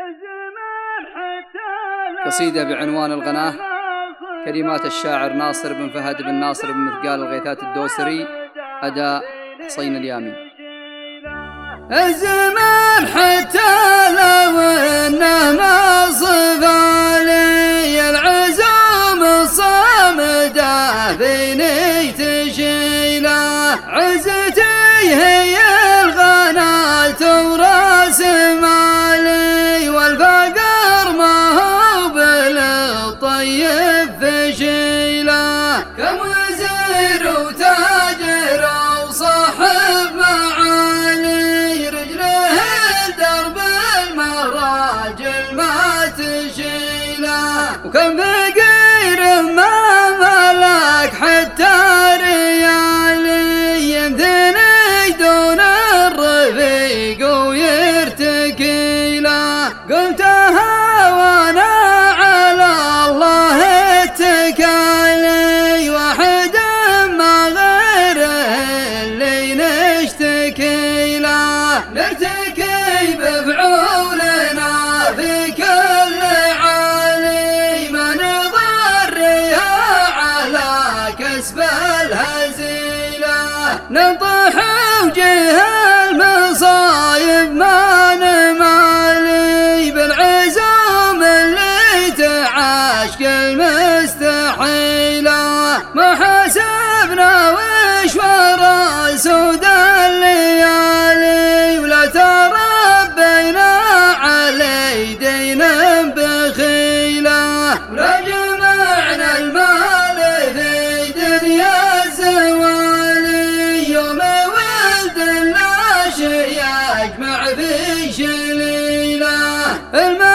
قصيدة بعنوان الغناة، كلمات الشاعر ناصر بن فهد بن ناصر بن مثقال الغيثات الدوسري، أداء حسين اليامي. الزمان حتى لو انه نصف علي العزوم الصامدة فيني تشيله، عزتي هي الغناة وراس مالي، والفقر ما هو بالطيب فشيله، كم وزير وتاجر وصاحب معالي رجله درب المراجل ما تشيله، وكم فقير ما ملك حتى ريالي يمثلي دون الرفيق ويرتكي له، قلتها وانا على الله اتكالي، واحد ما غيره اللي نشتكي له، نرتكي بفعولنا في كل عالي، ما نضرها على كسب الهزيله، ننطح وجه المصايب ما نمالي، بالعزوم اللي تعاشق المستحيله، ما حسبنا وش ورا سود الليالي، ولا تربينا علي دين بخيله، ولا جمعنا المال في دنيا الزوالي، يوم ولد لا شي يجمع في شليله.